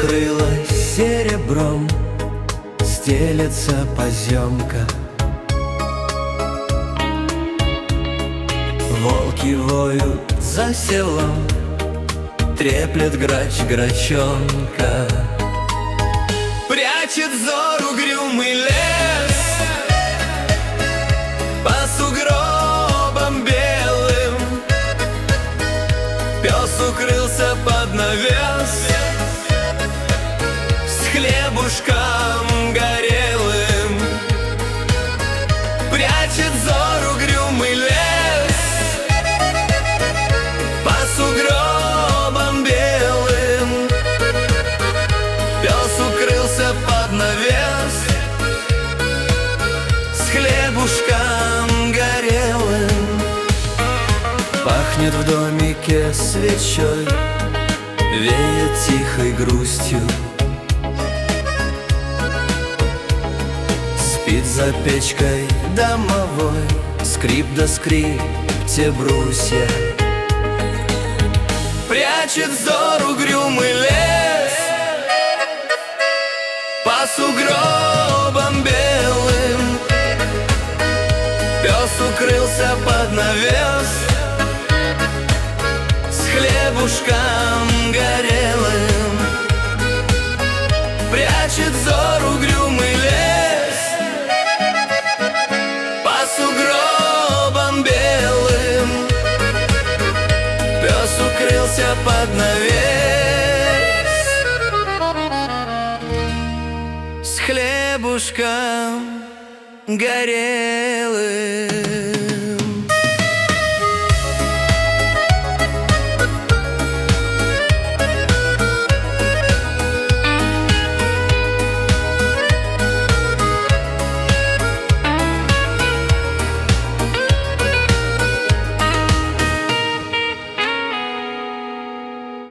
покрылась серебром, стелется поземка. Волки воют за селом, треплет грач грачонка. Прячет взор угрюмый лес по сугробам белым. Пес укрылся под навес с хлебушком горелым. Прячет взор угрюмый лес по сугробам белым. Пес укрылся под навес с хлебушком горелым. Пахнет в домике свечой, веет тихой грустью. Спит за печкой домовой, скрип да скрип те брусья. Прячет взор угрюмый лес по сугробам белым. Пес укрылся под навес с хлебушком горелым. Прячет взор угрюмый лес по сугробам белым. Пес укрылся под навес с хлебушком горелым.